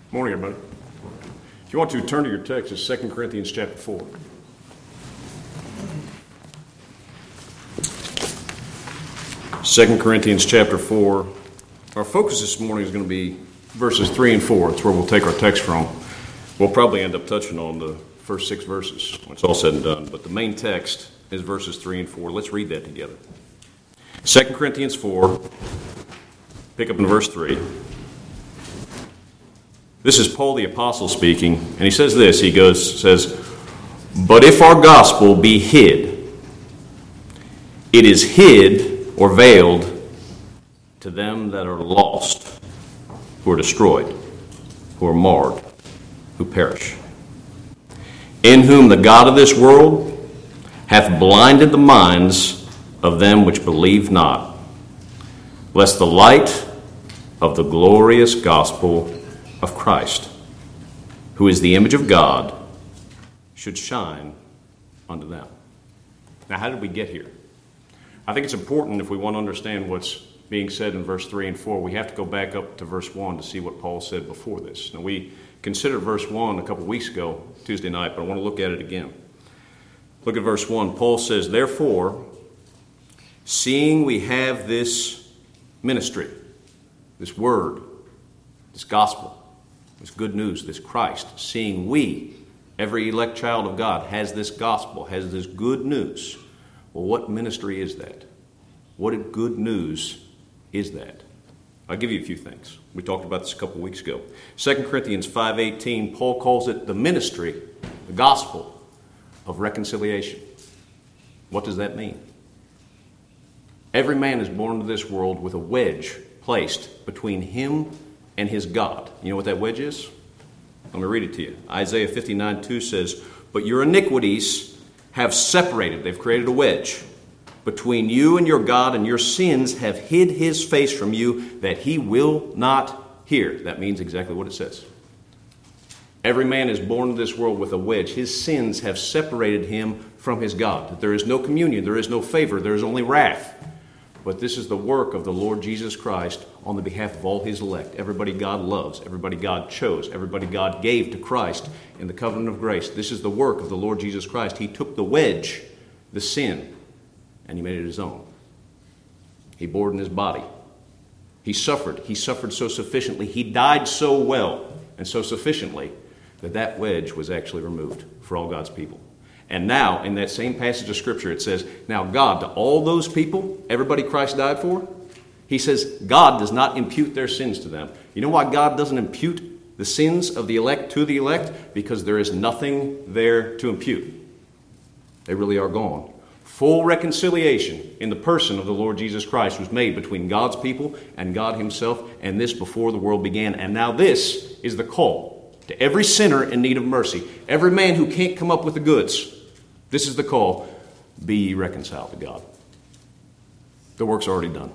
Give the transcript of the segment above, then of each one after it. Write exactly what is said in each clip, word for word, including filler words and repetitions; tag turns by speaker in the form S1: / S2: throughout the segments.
S1: Morning, everybody. If you want to, turn to your text, it's Second Corinthians chapter four. Second Corinthians chapter four. Our focus this morning is going to be verses three and four. That's where we'll take our text from. We'll probably end up touching on the first six verses when it's all said and done. But the main text is verses three and four. Let's read that together. Second Corinthians four, pick up in verse three. This is Paul the Apostle speaking, and he says this. He goes, says, "But if our gospel be hid, it is hid or veiled to them that are lost, who are destroyed, who are marred, who perish, in whom the God of this world hath blinded the minds of them which believe not, lest the light of the glorious gospel of Christ, who is the image of God, should shine unto them." Now, how did we get here? I think it's important, if we want to understand what's being said in verse three and four, we have to go back up to verse one to see what Paul said before this. Now, we considered verse one a couple weeks ago, Tuesday night, but I want to look at it again. Look at verse one. Paul says, "Therefore, seeing we have this ministry, this word, this gospel, this good news, this Christ, seeing we, every elect child of God, has this gospel, has this good news." Well, what ministry is that? What good news is that? I'll give you a few things. We talked about this a couple weeks ago. Second Corinthians five eighteen, Paul calls it the ministry, the gospel of reconciliation. What does that mean? Every man is born into this world with a wedge placed between him and his God. You know what that wedge is? Let me read it to you. Isaiah fifty-nine two says, "But your iniquities have separated," they've created a wedge, "between you and your God, and your sins have hid his face from you, that he will not hear." That means exactly what it says. Every man is born into this world with a wedge. His sins have separated him from his God. There is no communion, there is no favor, there is only wrath. But this is the work of the Lord Jesus Christ on the behalf of all his elect. Everybody God loves, everybody God chose, everybody God gave to Christ in the covenant of grace. This is the work of the Lord Jesus Christ. He took the wedge, the sin, and he made it his own. He bore it in his body. He suffered. He suffered so sufficiently. He died so well and so sufficiently that that wedge was actually removed for all God's people. And now, in that same passage of Scripture, it says, now God, to all those people, everybody Christ died for, he says God does not impute their sins to them. You know why God doesn't impute the sins of the elect to the elect? Because there is nothing there to impute. They really are gone. Full reconciliation in the person of the Lord Jesus Christ was made between God's people and God himself, and this before the world began. And now this is the call to every sinner in need of mercy, every man who can't come up with the goods. This is the call: be ye reconciled to God. The work's already done.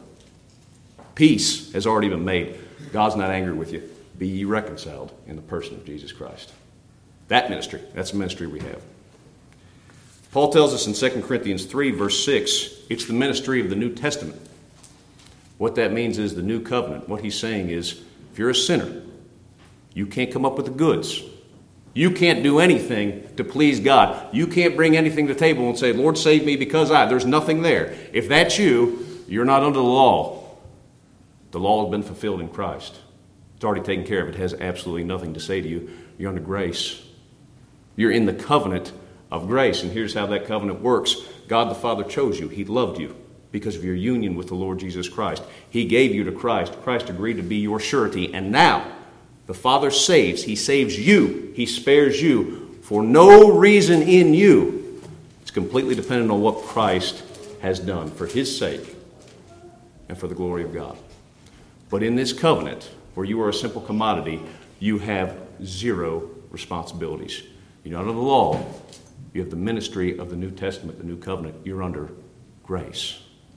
S1: Peace has already been made. God's not angry with you. Be ye reconciled in the person of Jesus Christ. That ministry, that's the ministry we have. Paul tells us in Second Corinthians three, verse six, it's the ministry of the New Testament. What that means is the new covenant. What he's saying is, if you're a sinner, you can't come up with the goods. You can't do anything to please God. You can't bring anything to the table and say, Lord, save me because I. There's nothing there. If that's you, you're not under the law. The law has been fulfilled in Christ. It's already taken care of. It has absolutely nothing to say to you. You're under grace. You're in the covenant of grace. And here's how that covenant works. God the Father chose you. He loved you because of your union with the Lord Jesus Christ. He gave you to Christ. Christ agreed to be your surety. And now the Father saves. He saves you. He spares you for no reason in you. It's completely dependent on what Christ has done for his sake and for the glory of God. But in this covenant, where you are a simple commodity, you have zero responsibilities. You're not under the law. You have the ministry of the New Testament, the New Covenant. You're under grace.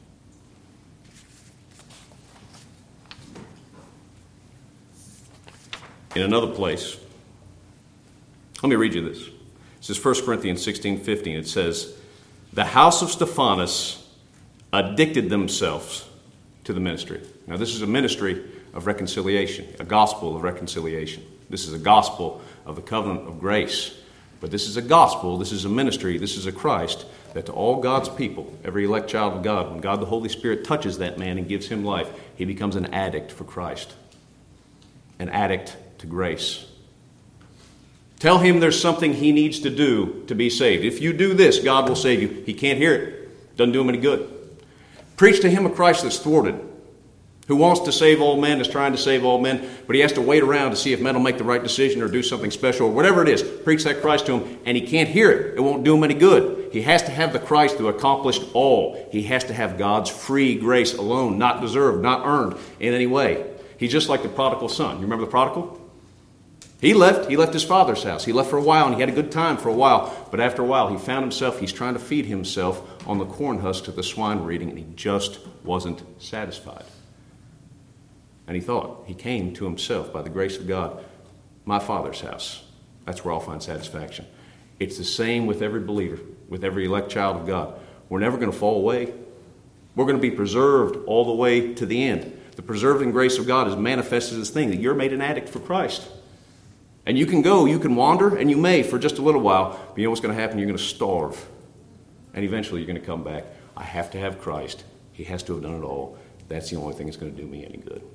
S1: In another place, let me read you this. This is First Corinthians sixteen fifteen. It says, the house of Stephanus addicted themselves to the ministry. Now, this is a ministry of reconciliation, a gospel of reconciliation. This is a gospel of the covenant of grace. But this is a gospel, this is a ministry, this is a Christ that to all God's people, every elect child of God, when God the Holy Spirit touches that man and gives him life, he becomes an addict for Christ. An addict to grace. Tell him there's something he needs to do to be saved. If you do this, God will save you. He can't hear it. Doesn't do him any good. Preach to him a Christ that's thwarted, who wants to save all men, is trying to save all men, but he has to wait around to see if men will make the right decision or do something special or whatever it is. Preach that Christ to him, and he can't hear it. It won't do him any good. He has to have the Christ who accomplished all. He has to have God's free grace alone, not deserved, not earned in any way. He's just like the prodigal son. You remember the prodigal? He left. He left his father's house. He left for a while, and he had a good time for a while. But after a while, he found himself, he's trying to feed himself on the corn husks that the swine were eating, and he just wasn't satisfied. And he thought, he came to himself by the grace of God, my Father's house. That's where I'll find satisfaction. It's the same with every believer, with every elect child of God. We're never going to fall away. We're going to be preserved all the way to the end. The preserving grace of God is manifested as this thing that you're made an addict for Christ. And you can go, you can wander, and you may for just a little while, but you know what's going to happen? You're going to starve. And eventually you're going to come back. I have to have Christ. He has to have done it all. That's the only thing that's going to do me any good.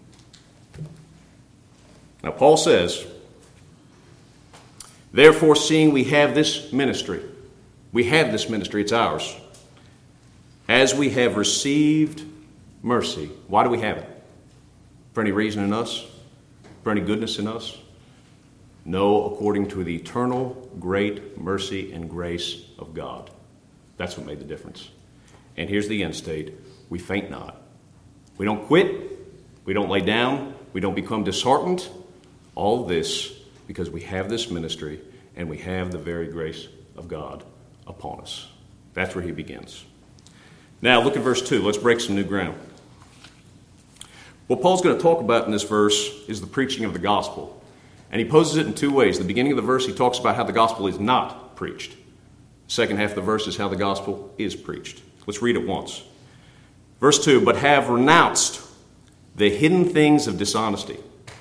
S1: Now, Paul says, therefore, seeing we have this ministry, we have this ministry, it's ours, as we have received mercy. Why do we have it? For any reason in us? For any goodness in us? No, according to the eternal great mercy and grace of God. That's what made the difference. And here's the end state. We faint not. We don't quit. We don't lay down. We don't become disheartened. All this because we have this ministry and we have the very grace of God upon us. That's where he begins. Now look at verse two. Let's break some new ground. What Paul's going to talk about in this verse is the preaching of the gospel. And he poses it in two ways. The beginning of the verse, he talks about how the gospel is not preached. The second half of the verse is how the gospel is preached. Let's read it once. Verse two, but have renounced the hidden things of dishonesty,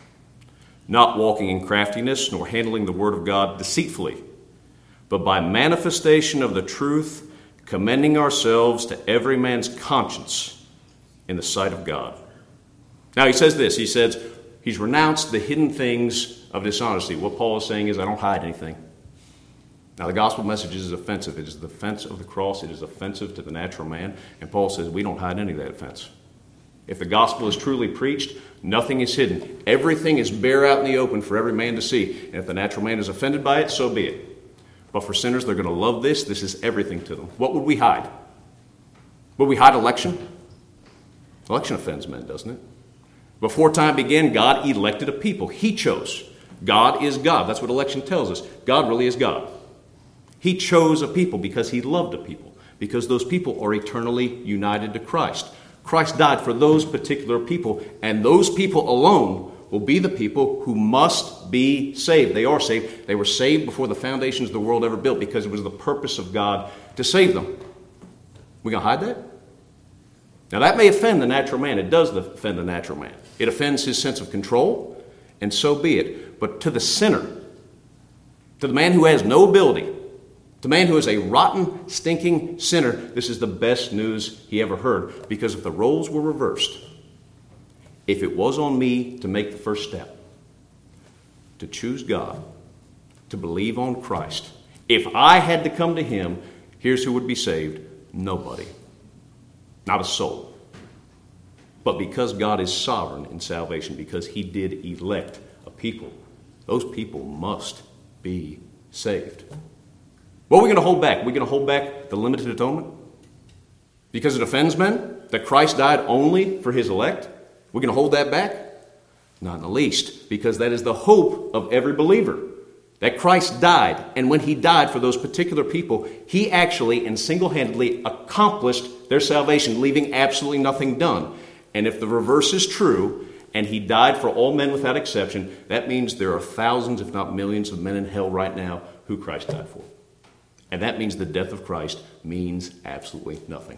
S1: not walking in craftiness, nor handling the word of God deceitfully, but by manifestation of the truth, commending ourselves to every man's conscience in the sight of God. Now he says this, he says, he's renounced the hidden things of dishonesty. What Paul is saying is, I don't hide anything. Now the gospel message is offensive. It is the offense of the cross. It is offensive to the natural man. And Paul says we don't hide any of that offense. If the gospel is truly preached, nothing is hidden. Everything is bare out in the open for every man to see. And if the natural man is offended by it, so be it. But for sinners, they're going to love this. This is everything to them. What would we hide? Would we hide election? Election offends men, doesn't it? Before time began, God elected a people. He chose. God is God. That's what election tells us. God really is God. He chose a people because he loved a people, because those people are eternally united to Christ. Christ died for those particular people, and those people alone will be the people who must be saved. They are saved. They were saved before the foundations of the world ever built because it was the purpose of God to save them. We going to hide that? Now that may offend the natural man. It does offend the natural man. It offends his sense of control, and so be it. But to the sinner, to the man who has no ability, the man who is a rotten, stinking sinner, this is the best news he ever heard. Because if the roles were reversed, if it was on me to make the first step, to choose God, to believe on Christ, if I had to come to him, here's who would be saved. Nobody. Not a soul. But because God is sovereign in salvation, because he did elect a people, those people must be saved. What are we going to hold back? Are we going to hold back the limited atonement? Because it offends men? That Christ died only for his elect? We're going to hold that back? Not in the least. Because that is the hope of every believer. That Christ died. And when he died for those particular people, he actually and single-handedly accomplished their salvation, leaving absolutely nothing done. And if the reverse is true, and he died for all men without exception, that means there are thousands, if not millions, of men in hell right now who Christ died for. And that means the death of Christ means absolutely nothing.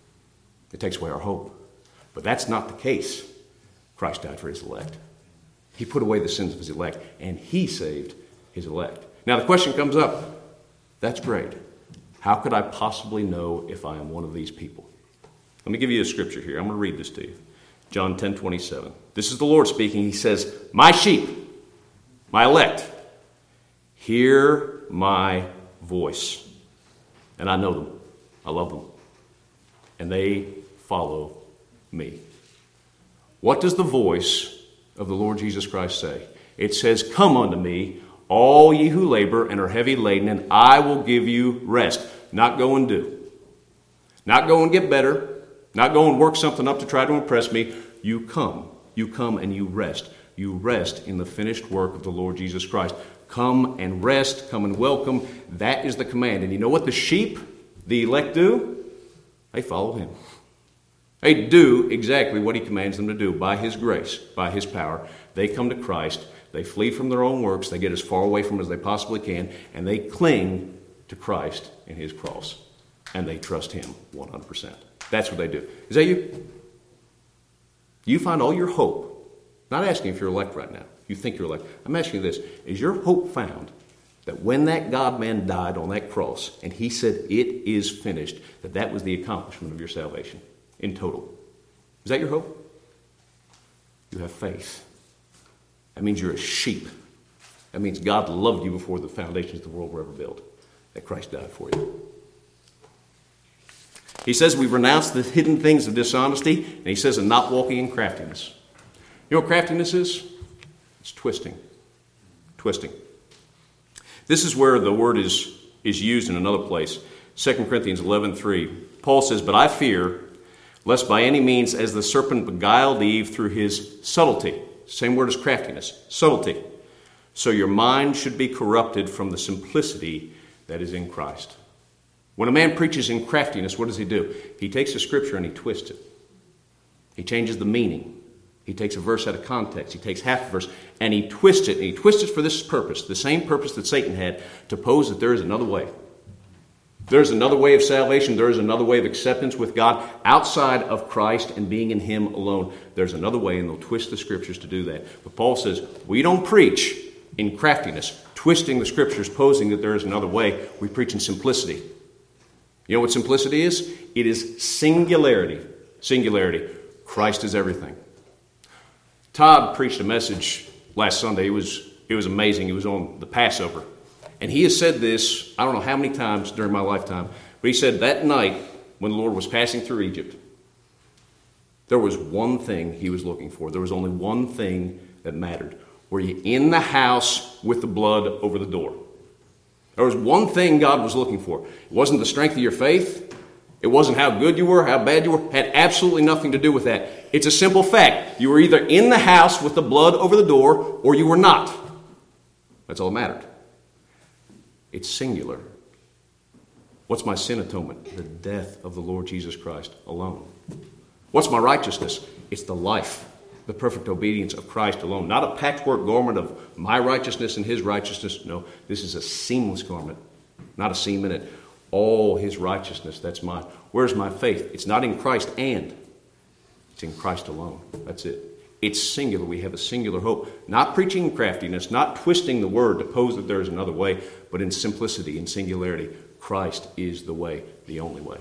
S1: It takes away our hope. But that's not the case. Christ died for his elect. He put away the sins of his elect, and he saved his elect. Now the question comes up, that's great. How could I possibly know if I am one of these people? Let me give you a scripture here. I'm going to read this to you. John ten twenty-seven. This is the Lord speaking. He says, my sheep, my elect, hear my voice. And I know them. I love them. And they follow me. What does the voice of the Lord Jesus Christ say? It says, come unto me, all ye who labor and are heavy laden, and I will give you rest. Not go and do. Not go and get better. Not go and work something up to try to impress me. You come. You come and you rest. You rest in the finished work of the Lord Jesus Christ. Come and rest. Come and welcome. That is the command. And you know what the sheep, the elect, do? They follow him. They do exactly what he commands them to do by his grace, by his power. They come to Christ. They flee from their own works. They get as far away from him as they possibly can. And they cling to Christ and his cross. And they trust him one hundred percent. That's what they do. Is that you? You find all your hope. Not asking if you're elect right now. You think you're elect. I'm asking you this. Is your hope found that when that God-man died on that cross and he said, it is finished, that that was the accomplishment of your salvation in total? Is that your hope? You have faith. That means you're a sheep. That means God loved you before the foundations of the world were ever built. That Christ died for you. He says we've renounced the hidden things of dishonesty, and he says, and not walking in craftiness. You know what craftiness is? It's twisting. Twisting. This is where the word is, is used in another place. Second Corinthians eleven three. Paul says, but I fear, lest by any means as the serpent beguiled Eve through his subtlety. Same word as craftiness. Subtlety. So your mind should be corrupted from the simplicity that is in Christ. When a man preaches in craftiness, what does he do? He takes a scripture and he twists it. He changes the meaning. He takes a verse out of context. He takes half a verse and he twists it. And he twists it for this purpose, the same purpose that Satan had, to pose that there is another way. There's another way of salvation. There is another way of acceptance with God outside of Christ and being in him alone. There's another way, and they'll twist the scriptures to do that. But Paul says, we don't preach in craftiness, twisting the scriptures, posing that there is another way. We preach in simplicity. You know what simplicity is? It is singularity. Singularity. Christ is everything. Todd preached a message last Sunday. It was, it was amazing. It was on the Passover. And he has said this, I don't know how many times during my lifetime, but he said that night when the Lord was passing through Egypt, there was one thing he was looking for. There was only one thing that mattered. Were you in the house with the blood over the door? There was one thing God was looking for. It wasn't the strength of your faith. It wasn't how good you were, how bad you were. It had absolutely nothing to do with that. It's a simple fact. You were either in the house with the blood over the door or you were not. That's all that mattered. It's singular. What's my sin atonement? The death of the Lord Jesus Christ alone. What's my righteousness? It's the life, the perfect obedience of Christ alone. Not a patchwork garment of my righteousness and his righteousness. No, this is a seamless garment, not a seam in it. All his righteousness, that's mine. Where's my faith? It's not in Christ and it's in Christ alone. That's it. It's singular. We have a singular hope. Not preaching in craftiness, not twisting the word to pose that there is another way, but in simplicity, in singularity. Christ is the way, the only way.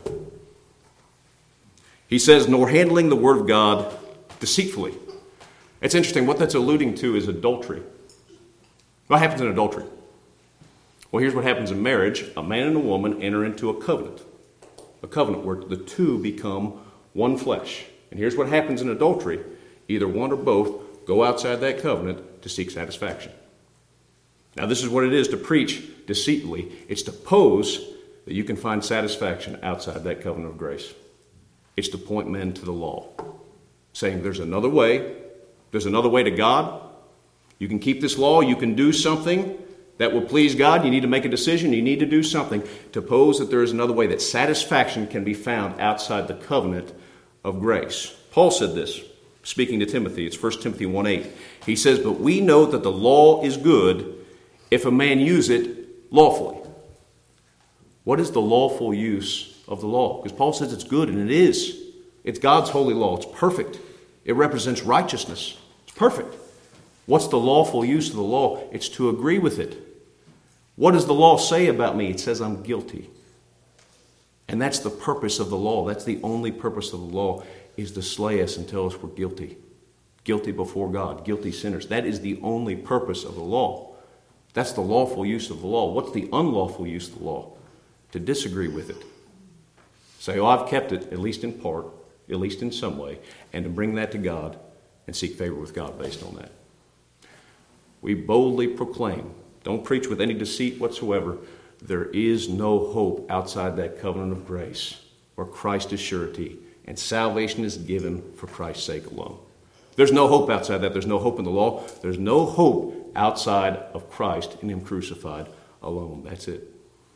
S1: He says, nor handling the word of God deceitfully. It's interesting. What that's alluding to is adultery. What happens in adultery? Well, here's what happens in marriage. A man and a woman enter into a covenant. A covenant where the two become one flesh. And here's what happens in adultery. Either one or both go outside that covenant to seek satisfaction. Now, this is what it is to preach deceitfully. It's to pose that you can find satisfaction outside that covenant of grace. It's to point men to the law, saying there's another way. There's another way to God. You can keep this law. You can do something that will please God. You need to make a decision. You need to do something to pose that there is another way, that satisfaction can be found outside the covenant of grace. Paul said this, speaking to Timothy. It's First Timothy one eight. He says, but we know that the law is good if a man use it lawfully. What is the lawful use of the law? Because Paul says it's good, and it is. It's God's holy law. It's perfect. It represents righteousness. It's perfect. What's the lawful use of the law? It's to agree with it. What does the law say about me? It says I'm guilty. And that's the purpose of the law. That's the only purpose of the law, is to slay us and tell us we're guilty. Guilty before God, guilty sinners. That is the only purpose of the law. That's the lawful use of the law. What's the unlawful use of the law? To disagree with it. Say, oh, I've kept it, at least in part, at least in some way, and to bring that to God and seek favor with God based on that. We boldly proclaim, don't preach with any deceit whatsoever, there is no hope outside that covenant of grace where Christ is surety and salvation is given for Christ's sake alone. There's no hope outside that. There's no hope in the law. There's no hope outside of Christ and Him crucified alone. That's it.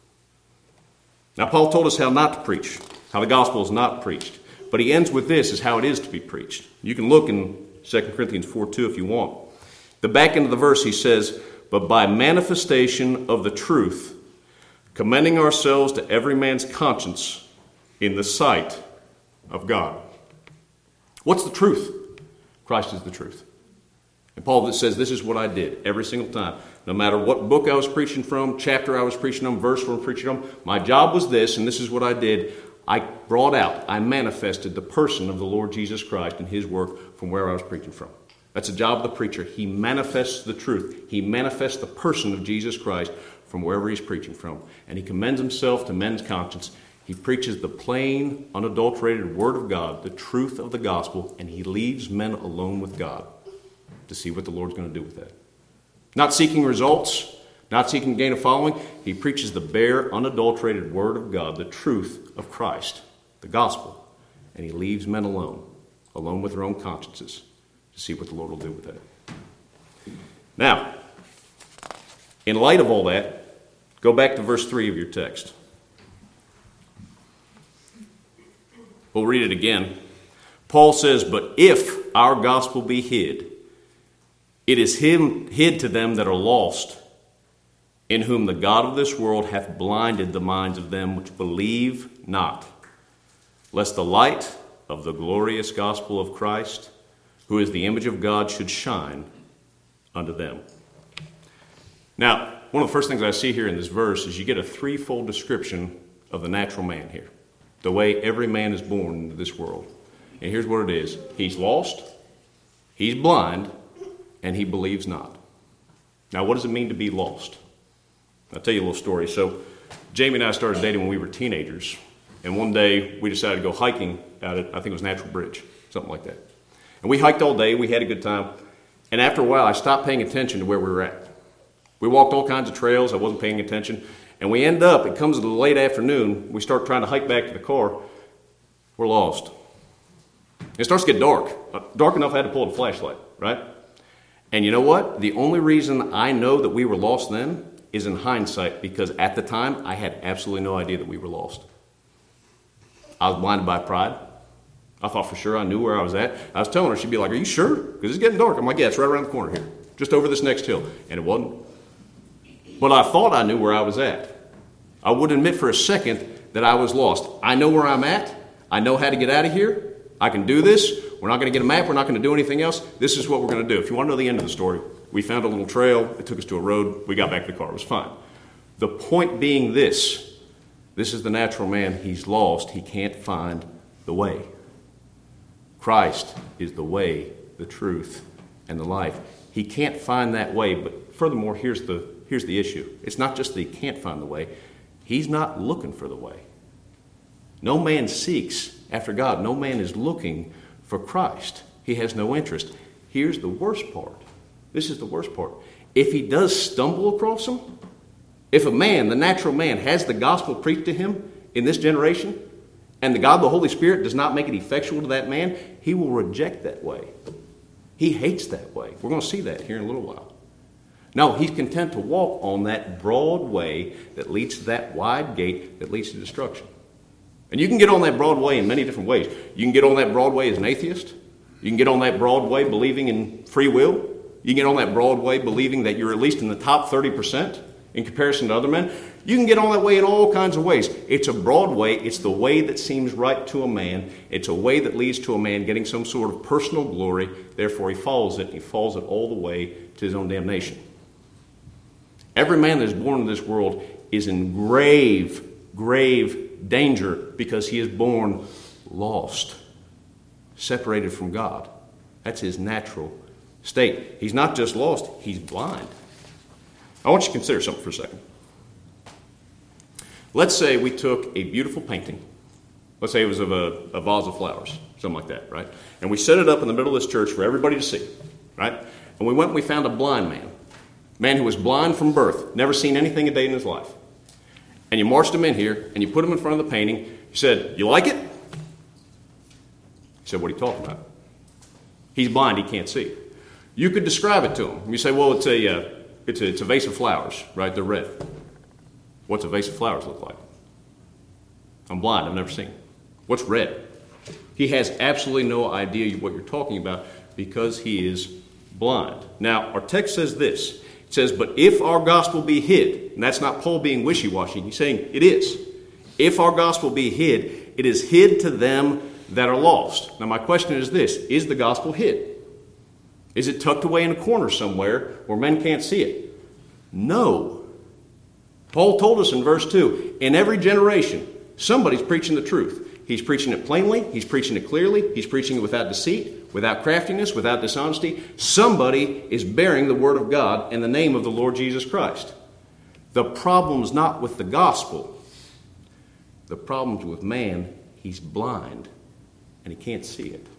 S1: Now, Paul told us how not to preach, how the gospel is not preached. But he ends with this, is how it is to be preached. You can look in Second Corinthians four two if you want. The back end of the verse, he says, but by manifestation of the truth, commending ourselves to every man's conscience in the sight of God. What's the truth? Christ is the truth. And Paul says, this is what I did every single time. No matter what book I was preaching from, chapter I was preaching on, verse I was preaching on, my job was this, and this is what I did. I brought out, I manifested the person of the Lord Jesus Christ and His work from where I was preaching from. That's the job of the preacher. He manifests the truth. He manifests the person of Jesus Christ from wherever he's preaching from. And he commends himself to men's conscience. He preaches the plain, unadulterated Word of God, the truth of the gospel, and he leaves men alone with God to see what the Lord's going to do with that. Not seeking results, not seeking gain of following. He preaches the bare, unadulterated Word of God, the truth of Christ, the gospel, and he leaves men alone, alone with their own consciences, to see what the Lord will do with that. Now, in light of all that, go back to verse three of your text. We'll read it again. Paul says, but if our gospel be hid, it is hid to them that are lost, in whom the God of this world hath blinded the minds of them which believe not, lest the light of the glorious gospel of Christ, who is the image of God, should shine unto them. Now, one of the first things I see here in this verse is you get a threefold description of the natural man here, the way every man is born into this world. And here's what it is. He's lost, he's blind, and he believes not. Now, what does it mean to be lost? I'll tell you a little story. So, Jamie and I started dating when we were teenagers, and one day we decided to go hiking out at, I think it was Natural Bridge, something like that. And we hiked all day, we had a good time, and after a while I stopped paying attention to where we were at. We walked all kinds of trails, I wasn't paying attention, and we end up, it comes to the late afternoon, we start trying to hike back to the car, we're lost. It starts to get dark, dark enough I had to pull out a flashlight, right? And you know what? The only reason I know that we were lost then is in hindsight, because at the time I had absolutely no idea that we were lost. I was blinded by pride. I thought for sure I knew where I was at. I was telling her, she'd be like, are you sure? Because it's getting dark. I'm like, yeah, it's right around the corner here, just over this next hill. And it wasn't. But I thought I knew where I was at. I wouldn't admit for a second that I was lost. I know where I'm at. I know how to get out of here. I can do this. We're not going to get a map. We're not going to do anything else. This is what we're going to do. If you want to know the end of the story, we found a little trail. It took us to a road. We got back to the car. It was fine. The point being this. This is the natural man. He's lost. He can't find the way. Christ is the way, the truth, and the life. He can't find that way, but furthermore, here's the, here's the issue. It's not just that he can't find the way. He's not looking for the way. No man seeks after God. No man is looking for Christ. He has no interest. Here's the worst part. This is the worst part. If he does stumble across him, if a man, the natural man, has the gospel preached to him in this generation, and the God, the Holy Spirit, does not make it effectual to that man, he will reject that way. He hates that way. We're going to see that here in a little while. No, he's content to walk on that broad way that leads to that wide gate that leads to destruction. And you can get on that broad way in many different ways. You can get on that broad way as an atheist. You can get on that broad way believing in free will. You can get on that broad way believing that you're at least in the top thirty percent. in comparison to other men. You can get on that way in all kinds of ways. It's a broad way. It's the way that seems right to a man. It's a way that leads to a man getting some sort of personal glory. Therefore, he follows it, and he follows it all the way to his own damnation. Every man that is born in this world is in grave, grave danger because he is born lost, separated from God. That's his natural state. He's not just lost, he's blind. I want you to consider something for a second. Let's say we took a beautiful painting. Let's say it was of a, a vase of flowers, something like that, right? And we set it up in the middle of this church for everybody to see, right? And we went and we found a blind man, a man who was blind from birth, never seen anything a day in his life. And you marched him in here, and you put him in front of the painting. You said, "You like it?" He said, "What are you talking about?" He's blind, he can't see. You could describe it to him. You say, "Well, it's a, uh, it's a, it's a vase of flowers, right? They're red." What's a vase of flowers look like? I'm blind, I've never seen it. What's red? He has absolutely no idea what you're talking about because he is blind. Now, our text says this. It says, "But if our gospel be hid," and that's not Paul being wishy-washy. He's saying it is. If our gospel be hid, it is hid to them that are lost. Now, my question is this. Is the gospel hid? Is it tucked away in a corner somewhere where men can't see it? No. Paul told us in verse two, in every generation, somebody's preaching the truth. He's preaching it plainly. He's preaching it clearly. He's preaching it without deceit, without craftiness, without dishonesty. Somebody is bearing the word of God in the name of the Lord Jesus Christ. The problem's not with the gospel. The problem's with man. He's blind, and he can't see it.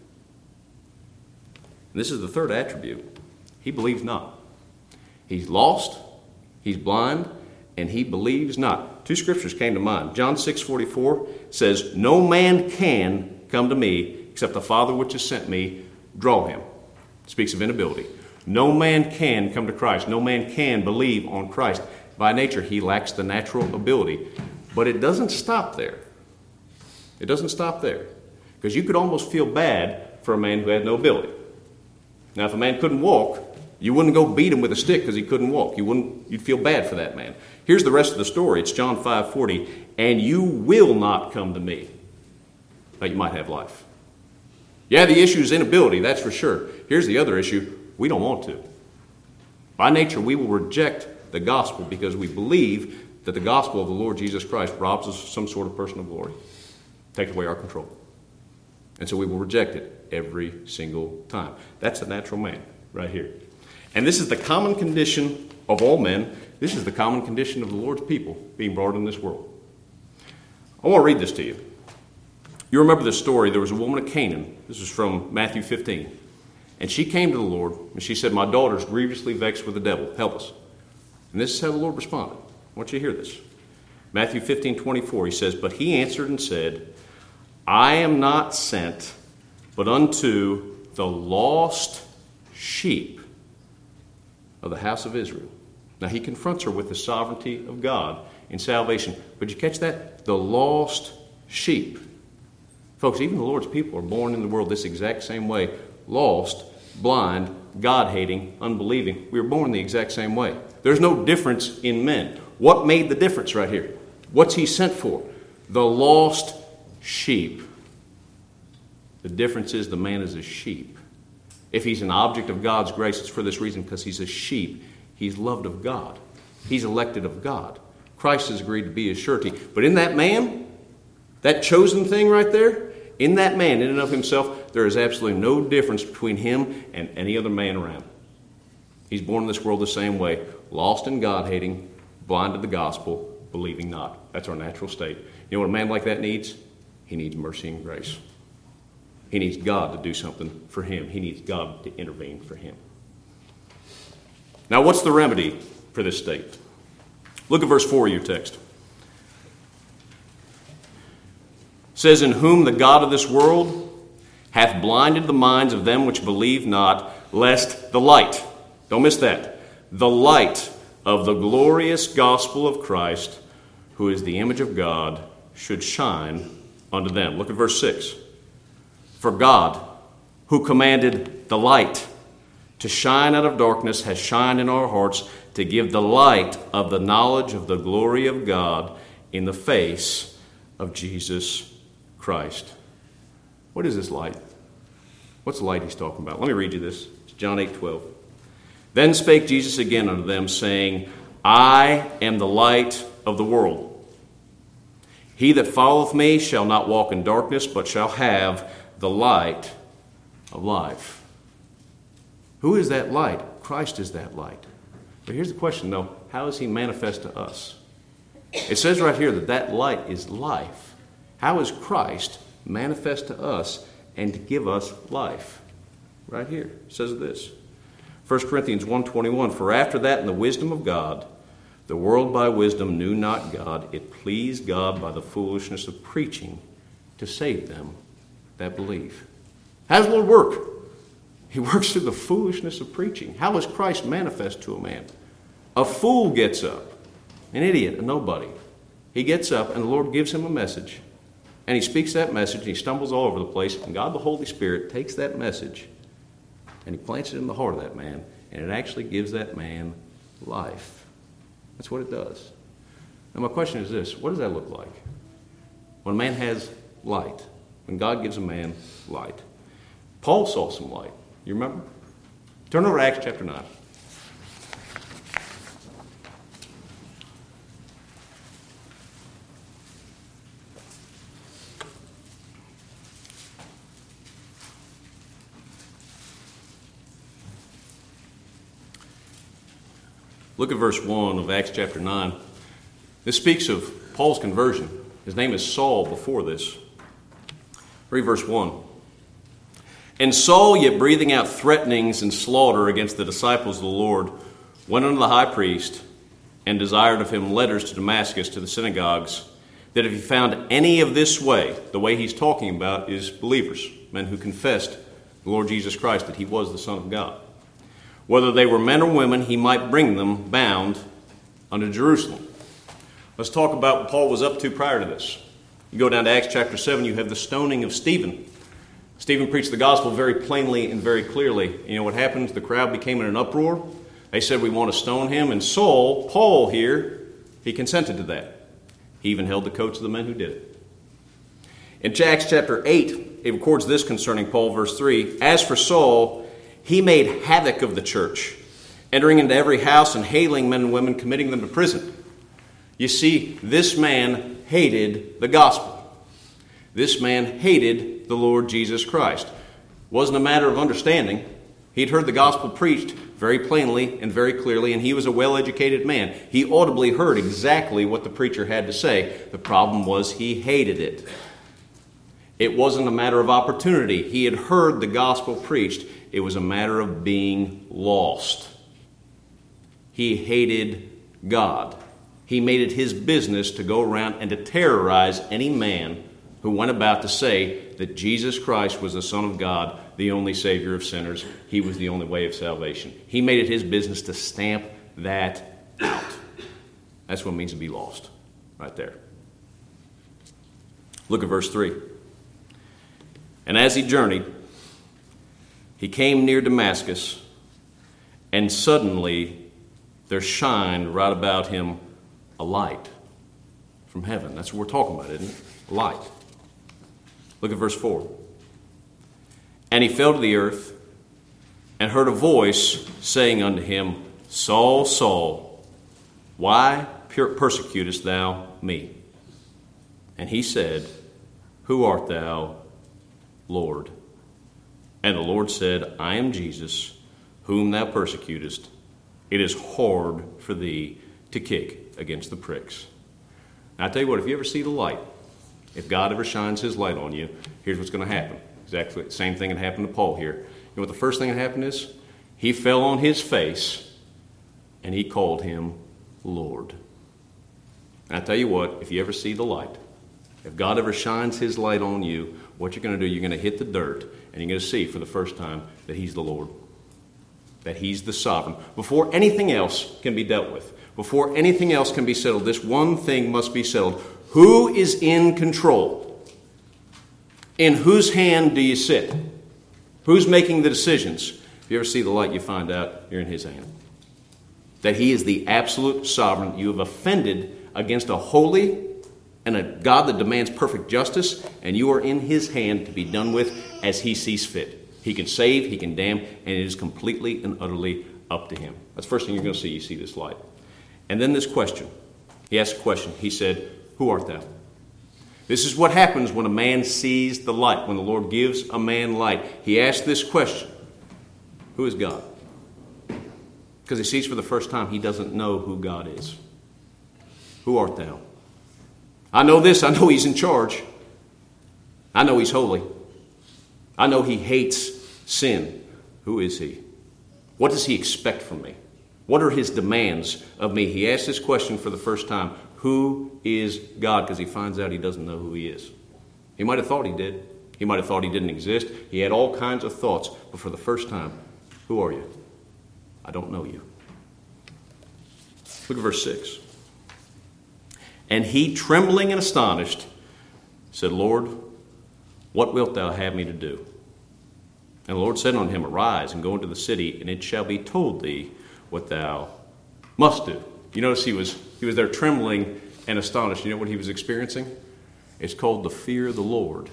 S1: And this is the third attribute. He believes not. He's lost, he's blind, and he believes not. Two scriptures came to mind. John six forty-four says, "No man can come to me except the Father which has sent me draw him." It speaks of inability. No man can come to Christ. No man can believe on Christ. By nature, he lacks the natural ability. But it doesn't stop there. It doesn't stop there. Because you could almost feel bad for a man who had no ability. Now, if a man couldn't walk, you wouldn't go beat him with a stick because he couldn't walk. You wouldn't, you'd feel bad for that man. Here's the rest of the story. It's John five forty. "And you will not come to me, that you might have life." Yeah, the issue is inability, that's for sure. Here's the other issue. We don't want to. By nature, we will reject the gospel because we believe that the gospel of the Lord Jesus Christ robs us of some sort of personal glory, takes away our control. And so we will reject it every single time. That's the natural man right here. And this is the common condition of all men. This is the common condition of the Lord's people being brought in this world. I want to read this to you. You remember this story. There was a woman of Canaan. This is from Matthew fifteen. And she came to the Lord, and she said, "My daughter's grievously vexed with the devil. Help us." And this is how the Lord responded. I want you to hear this. Matthew fifteen twenty-four, he says, "But he answered and said, I am not sent, but unto the lost sheep of the house of Israel." Now, he confronts her with the sovereignty of God in salvation. But you catch that? The lost sheep. Folks, even the Lord's people are born in the world this exact same way. Lost, blind, God-hating, unbelieving. We were born the exact same way. There's no difference in men. What made the difference right here? What's he sent for? The lost sheep. The difference is the man is a sheep. If he's an object of God's grace, it's for this reason, because he's a sheep. He's loved of God. He's elected of God. Christ has agreed to be his surety. But in that man, that chosen thing right there, in that man, in and of himself, there is absolutely no difference between him and any other man around. He's born in this world the same way, lost in God-hating, blind to the gospel, believing not. That's our natural state. You know what a man like that needs? He needs mercy and grace. He needs God to do something for him. He needs God to intervene for him. Now, what's the remedy for this state? Look at verse four of your text. It says, "In whom the God of this world hath blinded the minds of them which believe not, lest the light," don't miss that, "the light of the glorious gospel of Christ, who is the image of God, should shine unto them." Look at verse six. "For God, who commanded the light to shine out of darkness, has shined in our hearts to give the light of the knowledge of the glory of God in the face of Jesus Christ. What is this light? What's the light he's talking about? Let me read you this. It's John eight twelve. Then spake Jesus again unto them, saying, I am the light of the world. He that followeth me shall not walk in darkness, but shall have the light of life. Who is that light? Christ is that light. But here's the question, though. How is he manifest to us? It says right here that that light is life. How is Christ manifest to us and to give us life? Right here. It says this. First Corinthians one twenty-one, for after that in the wisdom of God, the world by wisdom knew not God. It pleased God by the foolishness of preaching to save them that believe. How does the Lord work? He works through the foolishness of preaching. How is Christ manifest to a man? A fool gets up, an idiot, a nobody. He gets up and the Lord gives him a message. And he speaks that message and he stumbles all over the place. And God the Holy Spirit takes that message and he plants it in the heart of that man. And it actually gives that man life. That's what it does. Now my question is this. What does that look like? When a man has light. When God gives a man light. Paul saw some light. You remember? Turn over to Acts chapter nine. Look at verse one of Acts chapter nine. This speaks of Paul's conversion. His name is Saul before this. Read verse one. And Saul, yet breathing out threatenings and slaughter against the disciples of the Lord, went unto the high priest and desired of him letters to Damascus, to the synagogues, that if he found any of this way, the way he's talking about is believers, men who confessed the Lord Jesus Christ, that he was the Son of God. Whether they were men or women, he might bring them bound unto Jerusalem. Let's talk about what Paul was up to prior to this. You go down to Acts chapter seven, you have the stoning of Stephen. Stephen preached the gospel very plainly and very clearly. You know what happened? The crowd became in an uproar. They said, we want to stone him. And Saul, Paul here, he consented to that. He even held the coats of the men who did it. In Acts chapter eight, it records this concerning Paul, verse three. As for Saul, he made havoc of the church, entering into every house and hailing men and women, committing them to prison. You see, this man hated the gospel. This man hated the Lord Jesus Christ. It wasn't a matter of understanding. He'd heard the gospel preached very plainly and very clearly, and he was a well-educated man. He audibly heard exactly what the preacher had to say. The problem was he hated it. It wasn't a matter of opportunity. He had heard the gospel preached. It was a matter of being lost. He hated God. He made it his business to go around and to terrorize any man who went about to say that Jesus Christ was the Son of God, the only Savior of sinners. He was the only way of salvation. He made it his business to stamp that out. That's what it means to be lost, right there. Look at verse three. And as he journeyed, he came near Damascus, and suddenly there shined right about him a light from heaven. That's what we're talking about, isn't it? Light. Look at verse four. And he fell to the earth and heard a voice saying unto him, Saul, Saul, why persecutest thou me? And he said, Who art thou, Lord? And the Lord said, I am Jesus, whom thou persecutest. It is hard for thee to kick against the pricks. Now, I tell you what, if you ever see the light, if God ever shines his light on you, here's what's going to happen. Exactly the same thing that happened to Paul here. You know what the first thing that happened is? He fell on his face and he called him Lord. And I tell you what, if you ever see the light, if God ever shines his light on you, what you're going to do, you're going to hit the dirt and you're going to see for the first time that he's the Lord, that he's the sovereign. Before anything else can be dealt with, before anything else can be settled, this one thing must be settled. Who is in control? In whose hand do you sit? Who's making the decisions? If you ever see the light, you find out you're in his hand. that he is the absolute sovereign. You have offended against a holy and a God that demands perfect justice, and you are in his hand to be done with as he sees fit. He can save, he can damn, and it is completely and utterly up to him. That's the first thing you're going to see. You see this light. And then this question. He asked a question. He said, "Who art thou?" This is what happens when a man sees the light, when the Lord gives a man light. He asks this question: who is God? Because he sees for the first time he doesn't know who God is. Who art thou? I know this. I know he's in charge. I know he's holy. I know he hates sin. Who is he? What does he expect from me? What are his demands of me? He asks this question for the first time. Who is God? Because he finds out he doesn't know who he is. He might have thought he did. He might have thought he didn't exist. He had all kinds of thoughts. But for the first time, who are you? I don't know you. Look at verse six. And he, trembling and astonished, said, Lord, what wilt thou have me to do? And the Lord said unto him, Arise and go into the city, and it shall be told thee what thou must do. You notice he was he was there trembling and astonished. You know what he was experiencing? It's called the fear of the Lord.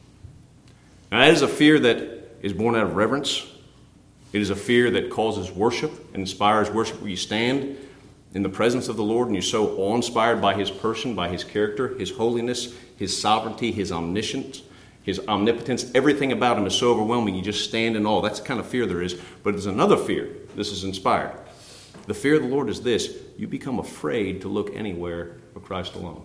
S1: Now that is a fear that is born out of reverence. It is a fear that causes worship and inspires worship, where you stand in the presence of the Lord and you're so awe-inspired by his person, by his character, his holiness, his sovereignty, his omniscience, his omnipotence. Everything about him is so overwhelming you just stand in awe. That's the kind of fear there is. But there's another fear. This is inspired. The fear of the Lord is this: you become afraid to look anywhere but Christ alone.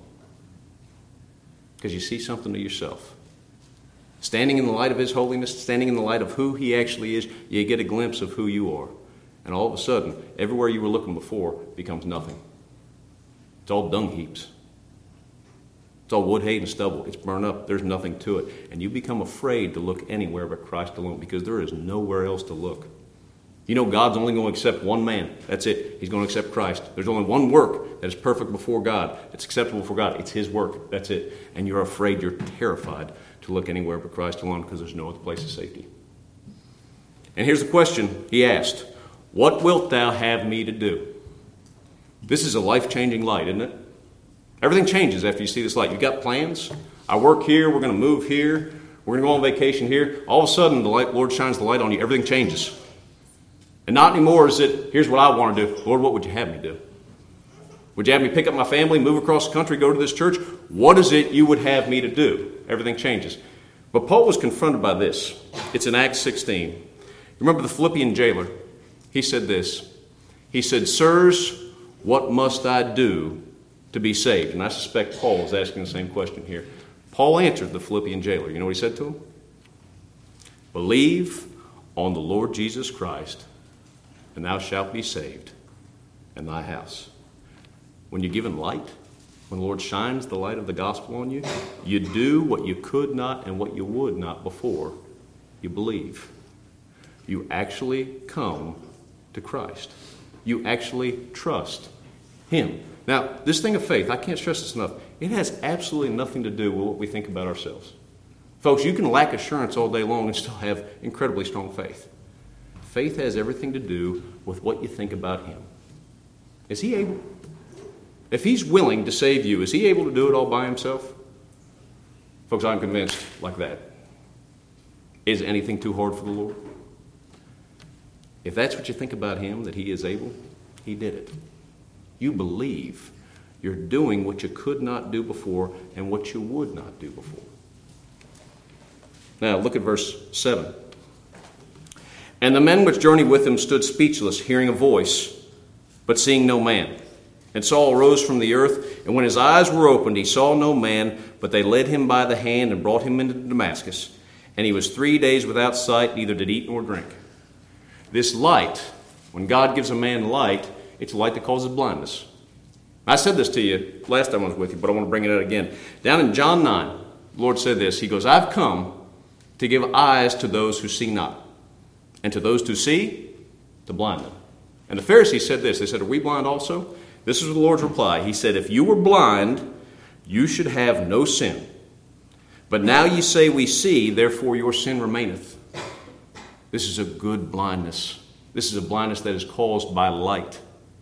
S1: Because you see something to yourself. Standing in the light of his holiness, standing in the light of who he actually is, you get a glimpse of who you are. And all of a sudden, everywhere you were looking before becomes nothing. It's all dung heaps. It's all wood, hay, and stubble. It's burned up. There's nothing to it. And you become afraid to look anywhere but Christ alone, because there is nowhere else to look. You know God's only going to accept one man. That's it. He's going to accept Christ. There's only one work that is perfect before God. It's acceptable for God. It's his work. That's it. And you're afraid, you're terrified to look anywhere but Christ alone, because there's no other place of safety. And here's the question he asked: what wilt thou have me to do? This is a life-changing light, isn't it? Everything changes after you see this light. You've got plans. I work here. We're going to move here. We're going to go on vacation here. All of a sudden, the light, Lord shines the light on you. Everything changes. And not anymore is it, here's what I want to do. Lord, what would you have me do? Would you have me pick up my family, move across the country, go to this church? What is it you would have me to do? Everything changes. But Paul was confronted by this. It's in Acts sixteen. Remember the Philippian jailer? He said this. He said, Sirs, what must I do to be saved? And I suspect Paul is asking the same question here. Paul answered the Philippian jailer. You know what he said to him? Believe on the Lord Jesus Christ, and thou shalt be saved, and thy house. When you're given light, when the Lord shines the light of the gospel on you, you do what you could not and what you would not before. You believe. You actually come to Christ. You actually trust him. Now, this thing of faith, I can't stress this enough, it has absolutely nothing to do with what we think about ourselves. Folks, you can lack assurance all day long and still have incredibly strong faith. Faith has everything to do with what you think about him. Is he able? If he's willing to save you, is he able to do it all by himself? Folks, I'm convinced like that. Is anything too hard for the Lord? If that's what you think about him, that he is able, he did it. You believe you're doing what you could not do before and what you would not do before. Now, look at verse seven. And the men which journeyed with him stood speechless, hearing a voice, but seeing no man. And Saul arose from the earth, and when his eyes were opened, he saw no man, but they led him by the hand and brought him into Damascus. And he was three days without sight, neither did eat nor drink. This light, when God gives a man light, it's a light that causes blindness. I said this to you last time I was with you, but I want to bring it out again. Down in John nine, the Lord said this. He goes, I've come to give eyes to those who see not, and to those who see, to blind them. And the Pharisees said this. They said, are we blind also? This is the Lord's reply. He said, if you were blind, you should have no sin. But now you say we see, therefore your sin remaineth. This is a good blindness. This is a blindness that is caused by light.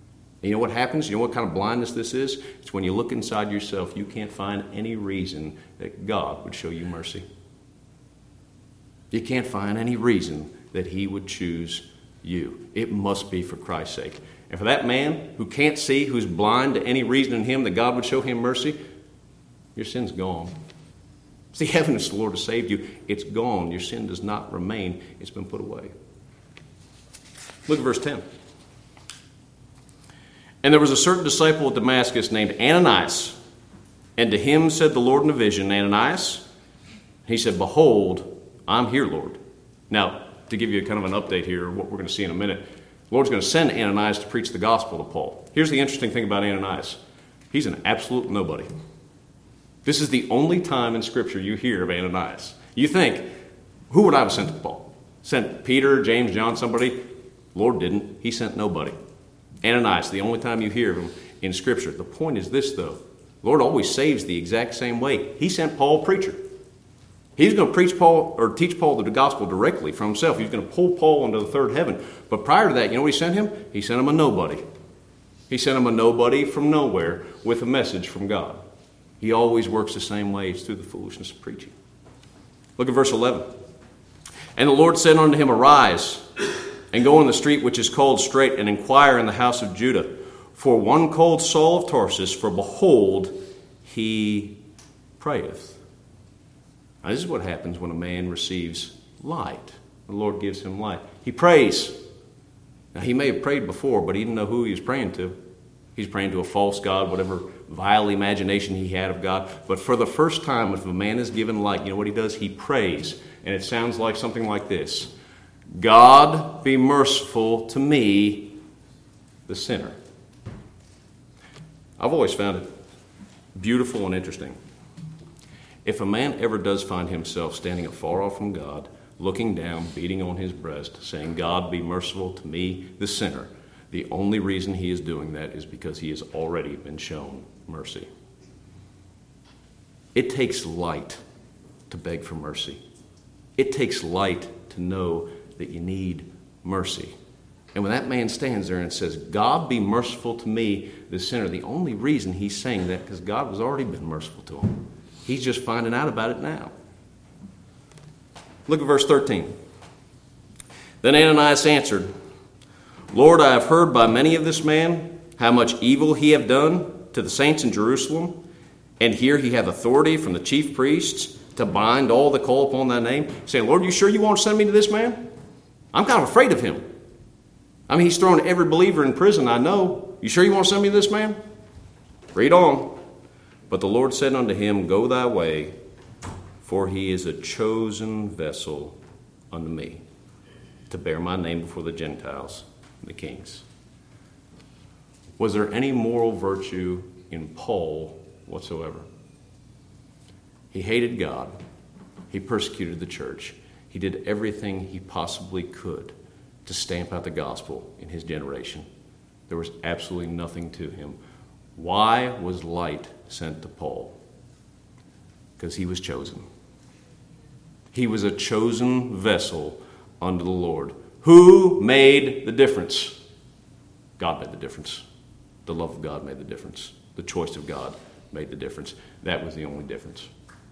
S1: And you know what happens? You know what kind of blindness this is? It's when you look inside yourself, you can't find any reason that God would show you mercy. You can't find any reason that he would choose you. It must be for Christ's sake. And for that man who can't see, who's blind to any reason in him that God would show him mercy, your sin's gone. See, heaven is the Lord has saved you. It's gone. Your sin does not remain. It's been put away. Look at verse ten. And there was a certain disciple of Damascus named Ananias. And to him said the Lord in a vision, Ananias. He said, Behold, I'm here, Lord. Now, to give you kind of an update here, what we're going to see in a minute, the Lord's going to send Ananias to preach the gospel to Paul. Here's the interesting thing about Ananias. He's an absolute nobody. This is the only time in Scripture you hear of Ananias. You think, who would I have sent to Paul? Sent Peter, James, John, somebody? Lord didn't. He sent nobody. Ananias, the only time you hear of him in Scripture. The point is this, though. The Lord always saves the exact same way. He sent Paul a preacher. He's going to preach Paul or teach Paul the gospel directly from himself. He's going to pull Paul into the third heaven. But prior to that, you know what he sent him? He sent him a nobody. He sent him a nobody from nowhere with a message from God. He always works the same way. It's through the foolishness of preaching. Look at verse eleven. And the Lord said unto him, Arise, and go in the street which is called Straight, and inquire in the house of Judah for one called Saul of Tarsus, for behold, he prayeth. Now, this is what happens when a man receives light. The Lord gives him light. He prays. Now, he may have prayed before, but he didn't know who he was praying to. He's praying to a false god, whatever vile imagination he had of God. But for the first time, if a man is given light, you know what he does? He prays. And it sounds like something like this. God, be merciful to me, the sinner. I've always found it beautiful and interesting. If a man ever does find himself standing afar off from God, looking down, beating on his breast, saying, God, be merciful to me, the sinner, the only reason he is doing that is because he has already been shown mercy. It takes light to beg for mercy. It takes light to know that you need mercy. And when that man stands there and says, God, be merciful to me, the sinner, the only reason he's saying that because God has already been merciful to him. He's just finding out about it now. Look at verse thirteen. Then Ananias answered, Lord, I have heard by many of this man how much evil he hath done to the saints in Jerusalem, and here he hath authority from the chief priests to bind all that call upon thy name, saying, Lord, you sure you won't send me to this man? I'm kind of afraid of him. I mean, he's thrown every believer in prison, I know. You sure you won't send me to this man? Read on. But the Lord said unto him, Go thy way, for he is a chosen vessel unto me, to bear my name before the Gentiles and the kings. Was there any moral virtue in Paul whatsoever? He hated God. He persecuted the church. He did everything he possibly could to stamp out the gospel in his generation. There was absolutely nothing to him. Why was light sent to Paul? Because he was chosen. He was a chosen vessel unto the Lord. Who made the difference? God made the difference. The love of God made the difference. The choice of God made the difference. That was the only difference.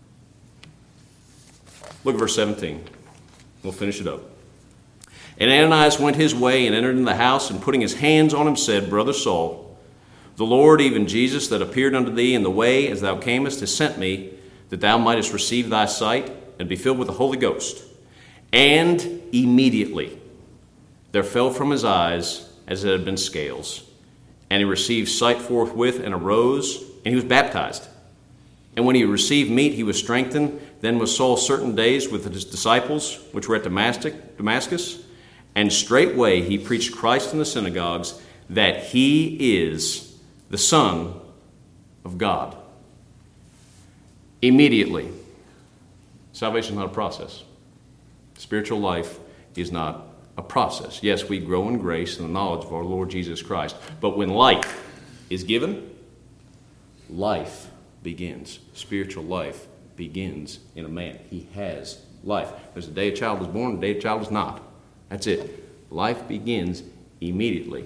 S1: Look at verse seventeen. We'll finish it up. And Ananias went his way and entered in the house, and putting his hands on him said, Brother Saul, the Lord, even Jesus, that appeared unto thee in the way as thou camest, has sent me, that thou mightest receive thy sight and be filled with the Holy Ghost. And immediately there fell from his eyes as it had been scales. And he received sight forthwith and arose, and he was baptized. And when he received meat, he was strengthened. Then was Saul certain days with his disciples, which were at Damascus. And straightway he preached Christ in the synagogues, that he is the Son of God. Immediately. Salvation is not a process. Spiritual life is not a process. Yes, we grow in grace and the knowledge of our Lord Jesus Christ. But when life is given, life begins. Spiritual life begins in a man. He has life. There's a day a child is born, a day a child is not. That's it. Life begins immediately.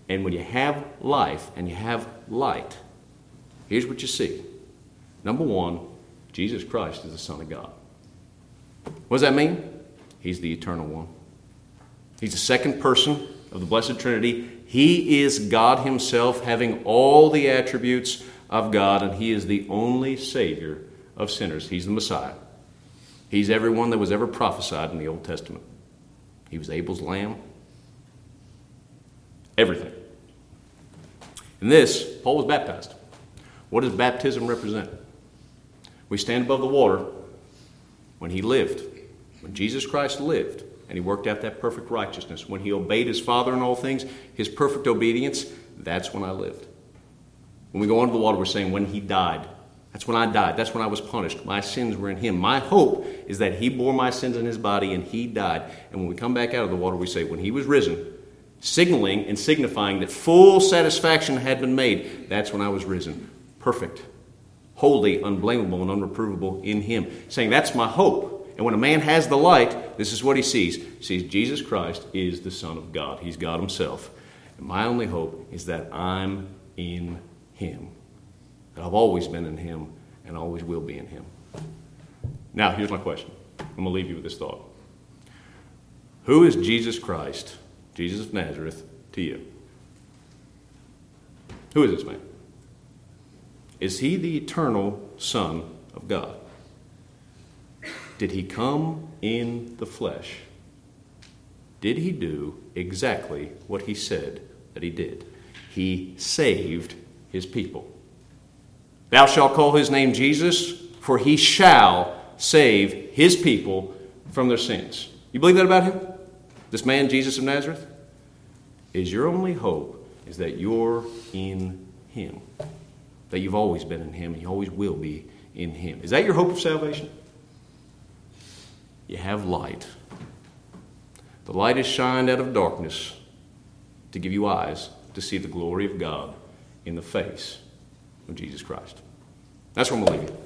S1: And when you have life and you have light, here's what you see. Number one, Jesus Christ is the Son of God. What does that mean? He's the eternal one. He's the second person of the Blessed Trinity. He is God himself, having all the attributes of God, and he is the only Savior of sinners. He's the Messiah. He's everyone that was ever prophesied in the Old Testament. He was Abel's lamb. Everything. In this, Paul was baptized. What does baptism represent? We stand above the water when he lived. When Jesus Christ lived, and he worked out that perfect righteousness. When he obeyed his Father in all things, his perfect obedience, that's when I lived. When we go under the water, we're saying when he died. That's when I died. That's when I was punished. My sins were in him. My hope is that he bore my sins in his body and he died. And when we come back out of the water, we say when he was risen, signaling and signifying that full satisfaction had been made, that's when I was risen. Perfect, holy, unblameable, and unreprovable in him. Saying that's my hope. And when a man has the light, this is what he sees. He sees Jesus Christ is the Son of God. He's God himself. And my only hope is that I'm in him. That I've always been in him and always will be in him. Now, here's my question. I'm going to leave you with this thought. Who is Jesus Christ, Jesus of Nazareth, to you? Who is this man? Is he the eternal Son of God? Did he come in the flesh? Did he do exactly what he said that he did? He saved his people. Thou shalt call his name Jesus, for he shall save his people from their sins. You believe that about him? This man, Jesus of Nazareth? Is your only hope is that you're in him. That you've always been in him and you always will be in him. Is that your hope of salvation? You have light. The light is shined out of darkness to give you eyes to see the glory of God in the face of Jesus Christ. That's where I'm going to leave you.